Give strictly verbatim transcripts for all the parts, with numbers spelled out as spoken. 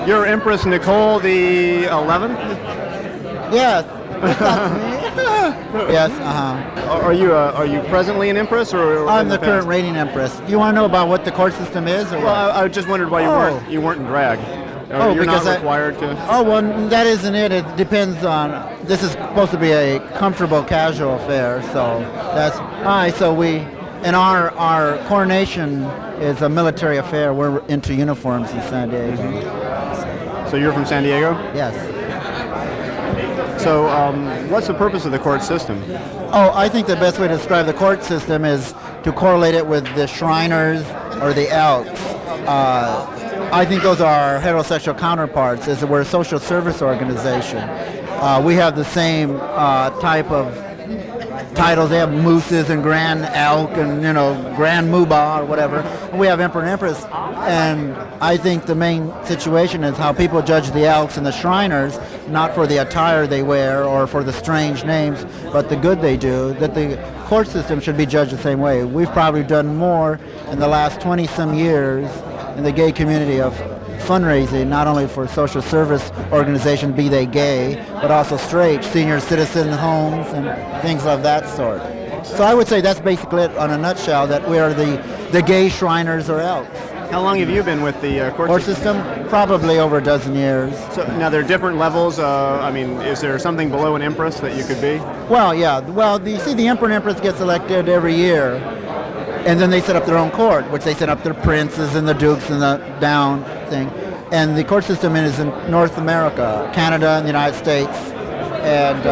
You're Empress Nicole the eleventh? Yes. That's me. Yes, uh-huh. Are you uh, are you presently an Empress, or? or I'm in the, the current past? reigning Empress. You want to know about what the court system is? Or Well, what? I, I just wondered why you Oh. weren't you weren't in drag. Or Oh, you're not because I- required to. Oh, well, that isn't it. It depends on. This is supposed to be a comfortable, casual affair. So that's all right. So we, and our our coronation is a military affair. We're into uniforms in San Diego. So you're from San Diego. Yes. So um, what's the purpose of the court system? Oh, I think the best way to describe the court system is to correlate it with the Shriners or the Elks. Uh, I think those are our heterosexual counterparts. Is that we're a social service organization. Uh, we have the same uh, type of titles. They have mooses and grand elk and, you know, grand moobah or whatever. We have emperor and empress, and I think the main situation is how people judge the elks and the Shriners, not for the attire they wear or for the strange names, but the good they do. That the court system should be judged the same way. We've probably done more in the last twenty some years in the gay community of fundraising, not only for social service organizations, be they gay, but also straight, senior citizen homes and things of that sort. So I would say that's basically it on a nutshell, that we are the, the gay Shriners or Elks. How long have you been with the uh, court, Court system, probably over a dozen years. So now there are different levels. Uh, I mean, is there something below an Empress that you could be? Well, yeah. Well, the, you see, the Emperor and Empress gets elected every year, and then they set up their own court, which they set up their princes and the dukes and the down thing. And the court system is in North America, Canada and the United States. And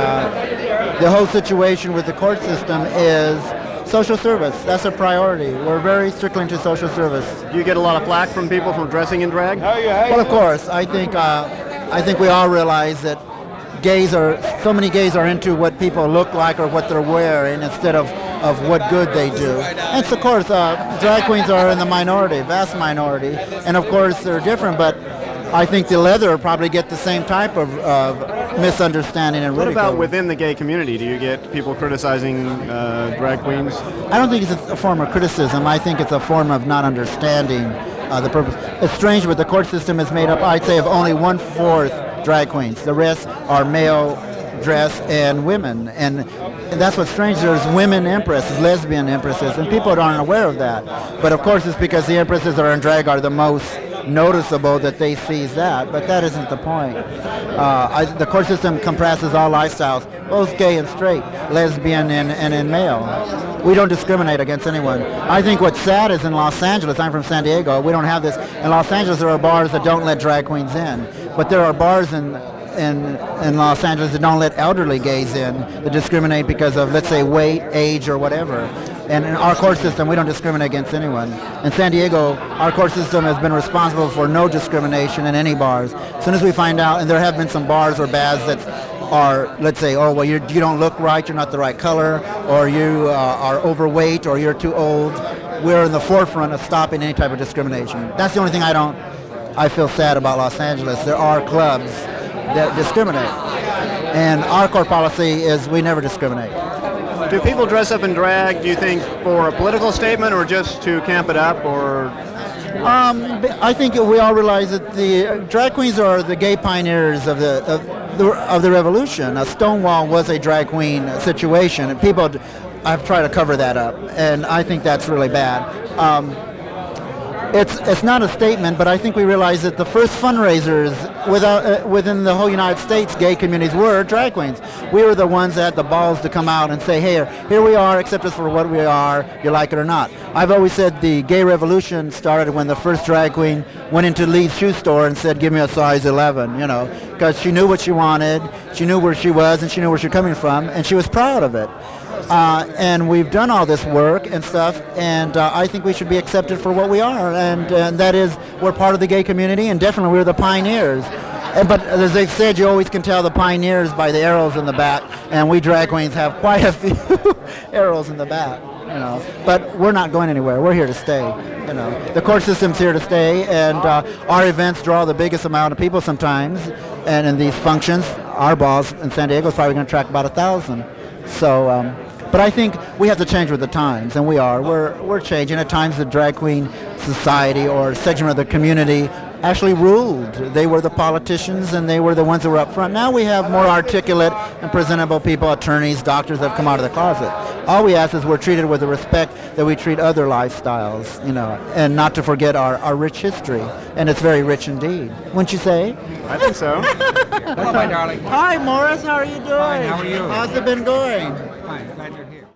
uh, the whole situation with the court system is social service. That's a priority. We're very strictly into social service. Do you get a lot of flack from people for dressing in drag? Well, of course. I think uh, I think we all realize that gays are, so many gays are into what people look like or what they're wearing instead of, of what good they do. And so, of course, uh, drag queens are in the minority, vast minority. And of course, they're different, but I think the leather probably get the same type of, of misunderstanding and What ridicule. about within the gay community? Do you get people criticizing uh, drag queens? I don't think it's a form of criticism. I think it's a form of not understanding uh, the purpose. It's strange, but the court system is made up, I'd say, of only one-fourth drag queens. The rest are male dress and women. And, and that's what's strange. There's women empresses, lesbian empresses, and people aren't aware of that. But of course, it's because the empresses that are in drag are the most noticeable that they seize that, but that isn't the point. Uh, I, the court system compresses all lifestyles, both gay and straight, lesbian and, and in male. We don't discriminate against anyone. I think what's sad is in Los Angeles, I'm from San Diego, we don't have this. In Los Angeles there are bars that don't let drag queens in, but there are bars in in in Los Angeles that don't let elderly gays in, that discriminate because of, let's say, weight, age, or whatever. And in our court system, we don't discriminate against anyone. In San Diego, our court system has been responsible for no discrimination in any bars. As soon as we find out, and there have been some bars or baths that are, let's say, oh, well, you're, you don't look right, you're not the right color, or you uh, are overweight, or you're too old, we're in the forefront of stopping any type of discrimination. That's the only thing I don't, I feel sad about Los Angeles. There are clubs that discriminate. And our court policy is we never discriminate. Do people dress up in drag, do you think, for a political statement or just to camp it up? Or Um, I think we all realize that the uh, drag queens are the gay pioneers of the of the, of the revolution. Uh, Stonewall was a drag queen situation, and people have tried to cover that up, and I think that's really bad. Um, It's it's not a statement, but I think we realize that the first fundraisers without, uh, within the whole United States gay communities were drag queens. We were the ones that had the balls to come out and say, hey, here we are, accept us for what we are, you like it or not. I've always said the gay revolution started when the first drag queen went into Lee's shoe store and said, give me a size eleven, you know, because she knew what she wanted, she knew where she was, and she knew where she was coming from, and she was proud of it. Uh, and we've done all this work and stuff, and uh, I think we should be accepted for what we are, and, and that is we're part of the gay community, and definitely we're the pioneers. And, but as they said, you always can tell the pioneers by the arrows in the back, and we drag queens have quite a few arrows in the back, you know. But we're not going anywhere. We're here to stay, you know. The court system's here to stay, and uh, our events draw the biggest amount of people sometimes, and in these functions, our balls in San Diego is probably going to attract about a thousand. So. Um, But I think we have to change with the times, and we are. We're we're changing. At times, the drag queen society or section of the community actually ruled. They were the politicians and they were the ones who were up front. Now we have more articulate and presentable people, attorneys, doctors that have come out of the closet. All we ask is we're treated with the respect that we treat other lifestyles, you know, and not to forget our, our rich history. And it's very rich indeed. Wouldn't you say? I think so. Hello, my darling. Hi, Morris. How are you doing? Fine, how are you? How's it been going? Fine, glad you're here.